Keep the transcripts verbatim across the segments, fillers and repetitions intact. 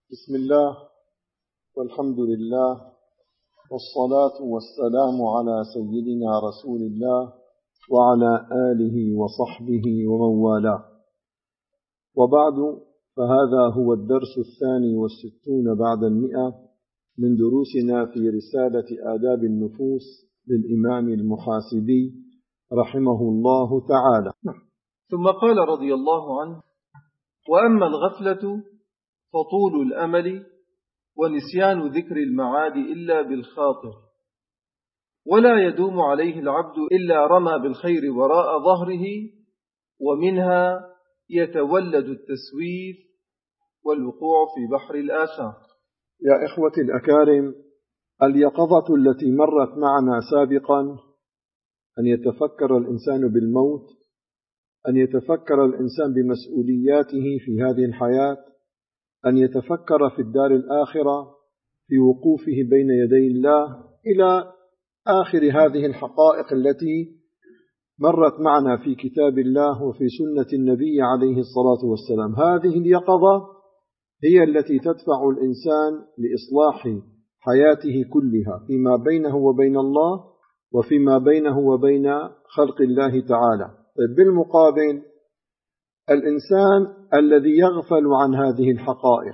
بسم الله والحمد لله والصلاة والسلام على سيدنا رسول الله وعلى آله وصحبه ومن والاه، وبعد، فهذا هو الدرس الثاني والستون بعد المئة من دروسنا في رسالة آداب النفوس للإمام المحاسبي رحمه الله تعالى. ثم قال رضي الله عنه: وأما الغفلة فطول الأمل ونسيان ذكر المعاد إلا بالخاطر، ولا يدوم عليه العبد إلا رمى بالخير وراء ظهره، ومنها يتولد التسويف والوقوع في بحر الآثام. يا إخوتي الأكارم، اليقظة التي مرت معنا سابقا أن يتفكر الإنسان بالموت، أن يتفكر الإنسان بمسؤولياته في هذه الحياة، أن يتفكر في الدار الآخرة، في وقوفه بين يدي الله، إلى آخر هذه الحقائق التي مرت معنا في كتاب الله وفي سنة النبي عليه الصلاة والسلام. هذه اليقظة هي التي تدفع الإنسان لإصلاح حياته كلها فيما بينه وبين الله وفيما بينه وبين خلق الله تعالى. بالمقابل، الإنسان الذي يغفل عن هذه الحقائق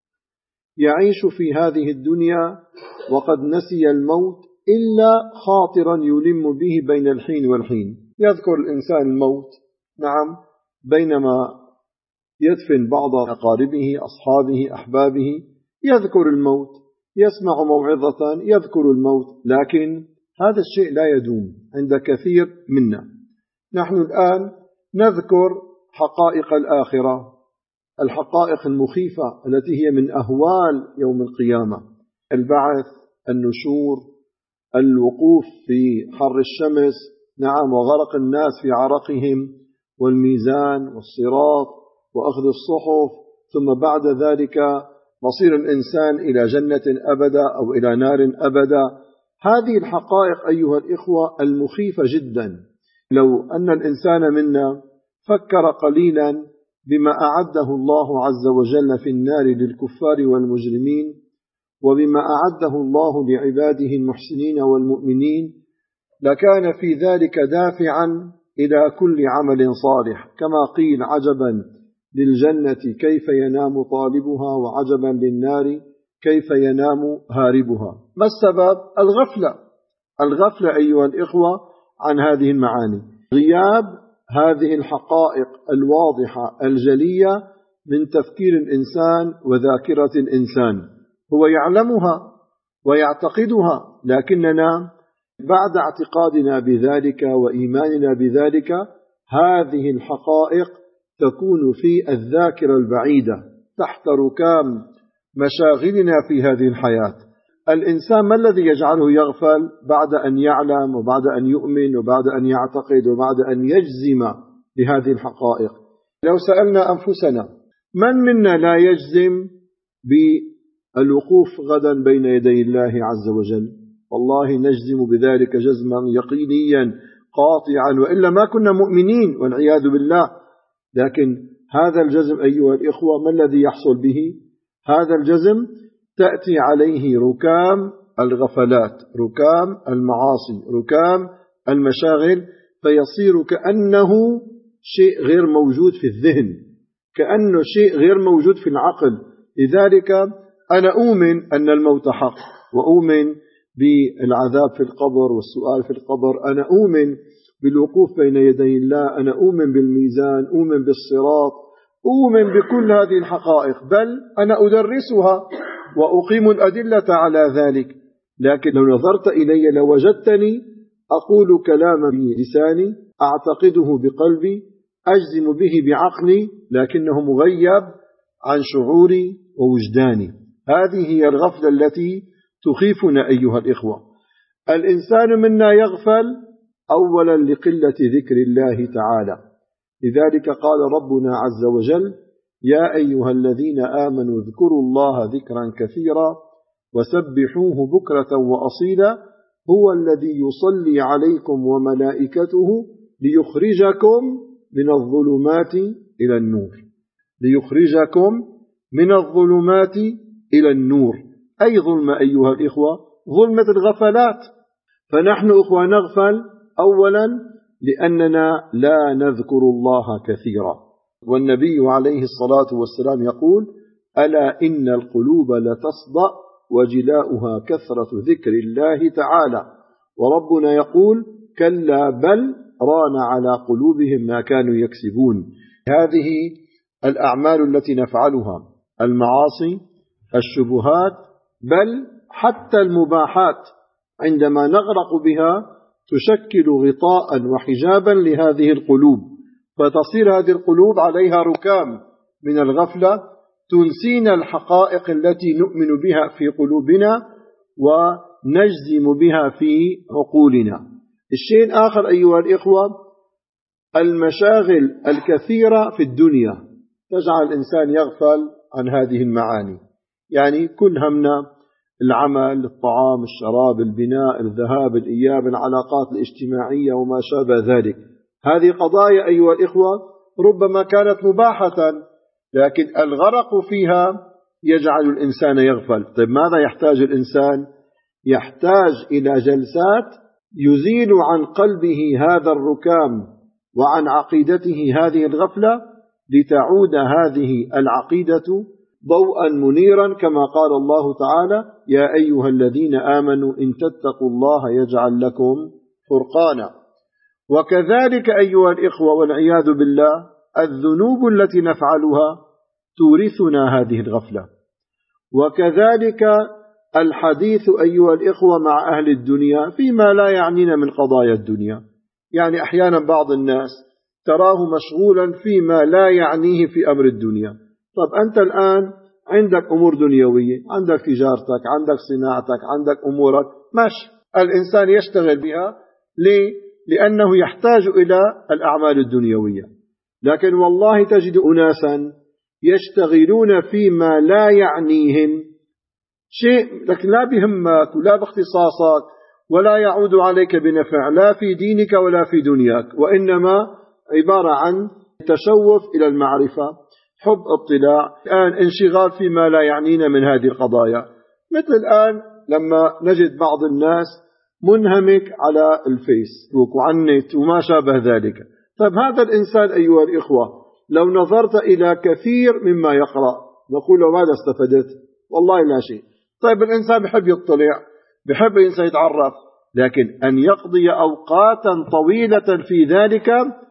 يعيش في هذه الدنيا وقد نسي الموت إلا خاطرا يلم به بين الحين والحين. يذكر الإنسان الموت، نعم، بينما يدفن بعض أقاربه، أصحابه، أحبابه، يذكر الموت، يسمع موعظة، يذكر الموت، لكن هذا الشيء لا يدوم عند كثير منا. نحن الآن نذكر حقائق الآخرة، الحقائق المخيفة التي هي من أهوال يوم القيامة: البعث، النشور، الوقوف في حر الشمس، نعم، وغرق الناس في عرقهم، والميزان والصراط وأخذ الصحف، ثم بعد ذلك مصير الإنسان إلى جنة أبدا أو إلى نار أبدا. هذه الحقائق أيها الإخوة المخيفة جدا. لو أن الإنسان منا فكر قليلا بما أعده الله عز وجل في النار للكفار والمجرمين، وبما أعده الله لعباده المحسنين والمؤمنين، لكان في ذلك دافعا إلى كل عمل صالح. كما قيل: عجبا للجنة كيف ينام طالبها، وعجبا للنار كيف ينام هاربها. ما السبب؟ الغفلة. الغفلة أيها الإخوة عن هذه المعاني، غياب هذه الحقائق الواضحة الجلية من تفكير الإنسان وذاكرة الإنسان. هو يعلمها ويعتقدها، لكننا بعد اعتقادنا بذلك وإيماننا بذلك، هذه الحقائق تكون في الذاكرة البعيدة تحت ركام مشاغلنا في هذه الحياة. الإنسان ما الذي يجعله يغفل بعد أن يعلم وبعد أن يؤمن وبعد أن يعتقد وبعد أن يجزم بهذه الحقائق؟ لو سألنا أنفسنا: من منا لا يجزم بالوقوف غدا بين يدي الله عز وجل؟ والله نجزم بذلك جزما يقينيا قاطعا، وإلا ما كنا مؤمنين والعياذ بالله. لكن هذا الجزم أيها الإخوة ما الذي يحصل به؟ هذا الجزم تأتي عليه ركام الغفلات، ركام المعاصي، ركام المشاغل، فيصير كأنه شيء غير موجود في الذهن، كأنه شيء غير موجود في العقل. لذلك أنا أؤمن أن الموت حق، وأؤمن بالعذاب في القبر والسؤال في القبر، أنا أؤمن بالوقوف بين يدي الله، أنا أؤمن بالميزان، أؤمن بالصراط، أؤمن بكل هذه الحقائق، بل أنا أدرسها وأقيم الأدلة على ذلك. لكن لو نظرت إلي لوجدتني أقول كلاما بلساني، أعتقده بقلبي، أجزم به بعقلي، لكنه مغيب عن شعوري ووجداني. هذه هي الغفلة التي تخيفنا أيها الإخوة. الإنسان منا يغفل أولا لقلة ذكر الله تعالى. لذلك قال ربنا عز وجل: يا أيها الذين آمنوا اذكروا الله ذكرا كثيرا وسبحوه بكرة وأصيلا هو الذي يصلي عليكم وملائكته ليخرجكم من الظلمات إلى النور. ليخرجكم من الظلمات إلى النور. أي ظلمة أيها الإخوة؟ ظلمة الغفلات. فنحن أخوة نغفل أولا لأننا لا نذكر الله كثيرا، والنبي عليه الصلاة والسلام يقول: ألا إن القلوب لتصدأ وجلاؤها كثرة ذكر الله تعالى. وربنا يقول: كلا بل ران على قلوبهم ما كانوا يكسبون. هذه الأعمال التي نفعلها، المعاصي، الشبهات، بل حتى المباحات، عندما نغرق بها تشكل غطاء وحجابا لهذه القلوب، فتصير هذه القلوب عليها ركام من الغفلة تنسينا الحقائق التي نؤمن بها في قلوبنا ونجزم بها في عقولنا. الشيء الآخر أيها الإخوة، المشاغل الكثيرة في الدنيا تجعل الإنسان يغفل عن هذه المعاني. يعني كل همنا العمل، الطعام، الشراب، البناء، الذهاب، الإياب، العلاقات الاجتماعية وما شابه ذلك. هذه قضايا أيها الإخوة ربما كانت مباحة، لكن الغرق فيها يجعل الإنسان يغفل. طيب ماذا يحتاج الإنسان؟ يحتاج إلى جلسات يزيل عن قلبه هذا الركام وعن عقيدته هذه الغفلة، لتعود هذه العقيدة ضوءا منيرا، كما قال الله تعالى: يا أيها الذين آمنوا إن تتقوا الله يجعل لكم فرقانا. وكذلك أيها الإخوة والعياذ بالله، الذنوب التي نفعلها تورثنا هذه الغفلة. وكذلك الحديث أيها الإخوة مع أهل الدنيا فيما لا يعنينا من قضايا الدنيا. يعني أحيانا بعض الناس تراه مشغولا فيما لا يعنيه في أمر الدنيا. طب أنت الآن عندك أمور دنيوية، عندك تجارتك، عندك صناعتك، عندك أمورك، ماشي، الإنسان يشتغل بها. ليه؟ لأنه يحتاج إلى الأعمال الدنيوية. لكن والله تجد أناسا يشتغلون فيما لا يعنيهم شيء، لكن لا بهمك ولا باختصاصك ولا يعود عليك بنفع، لا في دينك ولا في دنياك، وإنما عبارة عن تشوف إلى المعرفة، حب اطلاع، الآن انشغال فيما لا يعنينا من هذه القضايا. مثل الآن لما نجد بعض الناس منهمك على الفيسبوك وعلى النت وما شابه ذلك. طيب هذا الإنسان أيها الإخوة لو نظرت إلى كثير مما يقرأ نقول له: ماذا استفدت؟ والله لا شيء. طيب الإنسان بحب يطلع، بحب الإنسان يتعرف، لكن أن يقضي أوقاتا طويلة في ذلك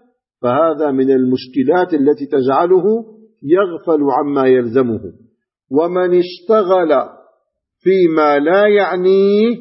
فهذا من المشكلات التي تجعله يغفل عما يلزمه. ومن اشتغل فيما لا يعنيه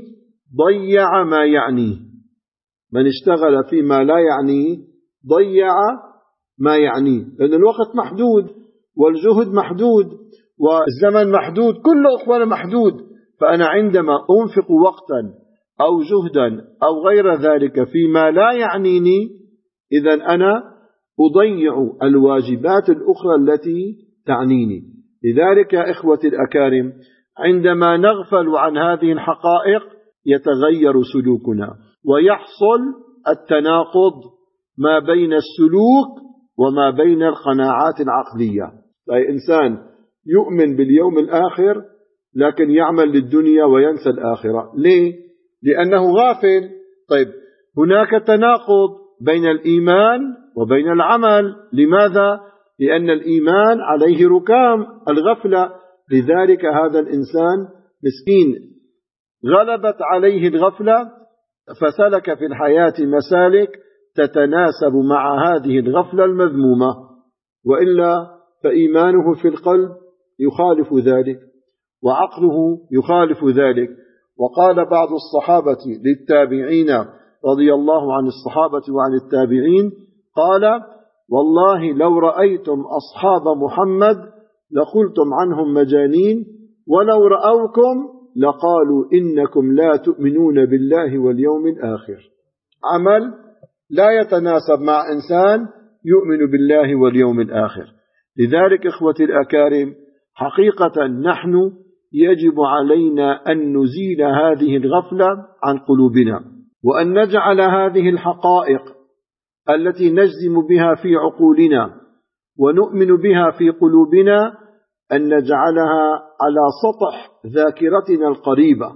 ضيع ما يعنيه. من اشتغل فيما لا يعنيه ضيع ما يعنيه، لأن الوقت محدود والجهد محدود والزمن محدود، كله أخوان محدود. فأنا عندما أنفق وقتا أو جهدا أو غير ذلك فيما لا يعنيني، إذن أنا أضيع الواجبات الأخرى التي تعنيني. لذلك يا إخوتي الأكارم، عندما نغفل عن هذه الحقائق يتغير سلوكنا ويحصل التناقض ما بين السلوك وما بين القناعات العقلية. أي إنسان يؤمن باليوم الآخر لكن يعمل للدنيا وينسى الآخرة. ليه؟ لأنه غافل. طيب هناك تناقض بين الإيمان وبين العمل. لماذا؟ لأن الإيمان عليه ركام الغفلة. لذلك هذا الإنسان مسكين غلبت عليه الغفلة فسلك في الحياة مسالك تتناسب مع هذه الغفلة المذمومة، وإلا فإيمانه في القلب يخالف ذلك وعقله يخالف ذلك. وقال بعض الصحابة للتابعين رضي الله عن الصحابة وعن التابعين، قال: والله لو رأيتم أصحاب محمد لقلتم عنهم مجانين، ولو رأوكم لقالوا إنكم لا تؤمنون بالله واليوم الآخر. عمل لا يتناسب مع إنسان يؤمن بالله واليوم الآخر. لذلك إخوتي الأكارم، حقيقة نحن يجب علينا أن نزيل هذه الغفلة عن قلوبنا، وأن نجعل هذه الحقائق التي نجزم بها في عقولنا ونؤمن بها في قلوبنا أن نجعلها على سطح ذاكرتنا القريبة،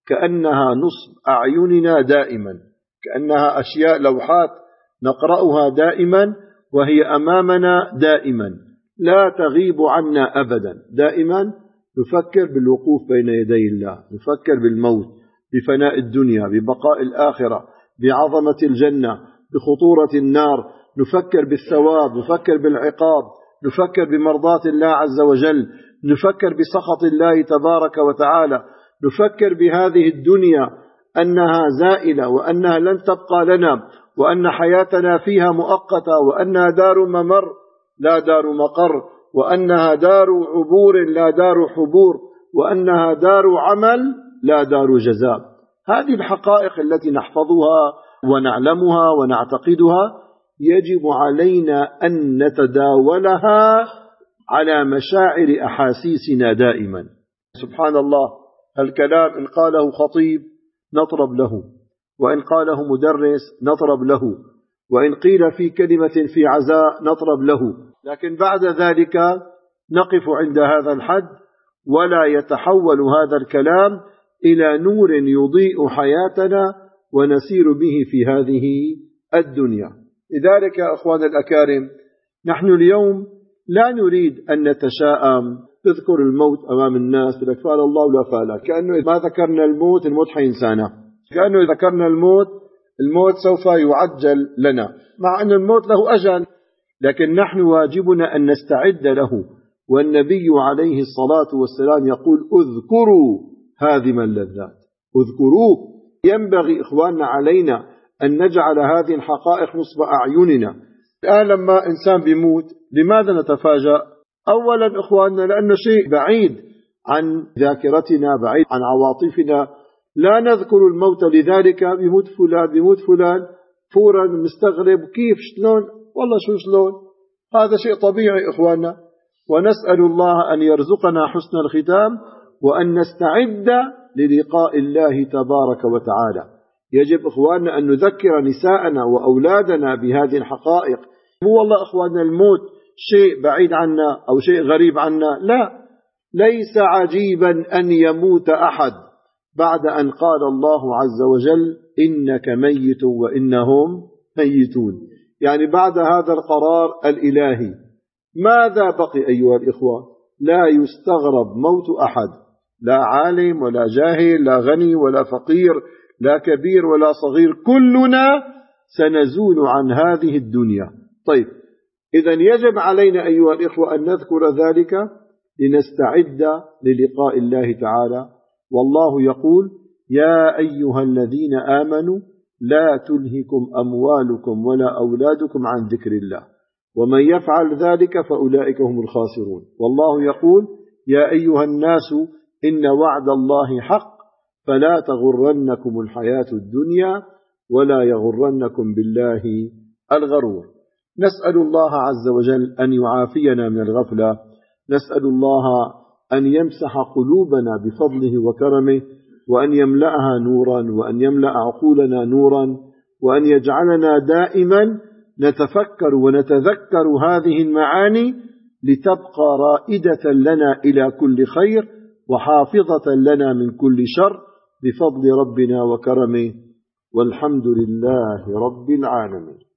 كأنها نصب أعيننا دائما، كأنها أشياء لوحات نقرأها دائما وهي أمامنا دائما لا تغيب عنا أبدا. دائما نفكر بالوقوف بين يدي الله، نفكر بالموت، بفناء الدنيا، ببقاء الآخرة، بعظمة الجنة، بخطورة النار، نفكر بالثواب، نفكر بالعقاب، نفكر بمرضاة الله عز وجل، نفكر بسخط الله تبارك وتعالى، نفكر بهذه الدنيا أنها زائلة وأنها لن تبقى لنا، وأن حياتنا فيها مؤقتة، وأنها دار ممر لا دار مقر، وأنها دار عبور لا دار حبور، وأنها دار عمل لا دار جزاء. هذه الحقائق التي نحفظها ونعلمها ونعتقدها يجب علينا أن نتداولها على مشاعر أحاسيسنا دائما. سبحان الله، الكلام إن قاله خطيب نطرب له، وإن قاله مدرس نطرب له، وإن قيل في كلمة في عزاء نطرب له، لكن بعد ذلك نقف عند هذا الحد ولا يتحول هذا الكلام إلى نور يضيء حياتنا ونسير به في هذه الدنيا. لذلك يا أخوان الأكارم، نحن اليوم لا نريد أن نتشاءم، تذكر الموت أمام الناس لك فعل الله ولا فعل، كأنه ما ذكرنا الموت الموت حينسانا، كأنه ذكرنا الموت الموت سوف يعجل لنا، مع أن الموت له أجل، لكن نحن واجبنا أن نستعد له. والنبي عليه الصلاة والسلام يقول اذكروا هذه اللذات، اذكروه. ينبغي إخواننا علينا أن نجعل هذه الحقائق نصب أعيننا. الآن لما إنسان بيموت لماذا نتفاجأ؟ أولا إخواننا لأنه شيء بعيد عن ذاكرتنا، بعيد عن عواطفنا، لا نذكر الموت، لذلك بيموت فلان بيموت فلان فورا مستغرب، كيف شلون؟ والله شو شلون؟ هذا شيء طبيعي إخواننا، ونسأل الله أن يرزقنا حسن الختام وأن نستعد للقاء الله تبارك وتعالى. يجب إخواننا أن نذكر نساءنا وأولادنا بهذه الحقائق. مو والله إخواننا الموت شيء بعيد عنا أو شيء غريب عنا، لا، ليس عجيبا أن يموت أحد بعد أن قال الله عز وجل إنك ميت وإنهم ميتون، يعني بعد هذا القرار الإلهي ماذا بقي أيها الإخوة؟ لا يستغرب موت أحد، لا عالم ولا جاهل، لا غني ولا فقير، لا كبير ولا صغير، كلنا سنزول عن هذه الدنيا. طيب، إذن يجب علينا أيها الإخوة أن نذكر ذلك لنستعد للقاء الله تعالى. والله يقول يا أيها الذين آمنوا لا تلهكم أموالكم ولا أولادكم عن ذكر الله ومن يفعل ذلك فأولئك هم الخاسرون. والله يقول يا أيها الناس إن وعد الله حق فلا تغرنكم الحياة الدنيا ولا يغرنكم بالله الغرور. نسأل الله عز وجل أن يعافينا من الغفلة، نسأل الله أن يمسح قلوبنا بفضله وكرمه، وأن يملأها نورا، وأن يملأ عقولنا نورا، وأن يجعلنا دائما نتفكر ونتذكر هذه المعاني لتبقى رائدة لنا إلى كل خير وحافظة لنا من كل شر بفضل ربنا وكرمه، والحمد لله رب العالمين.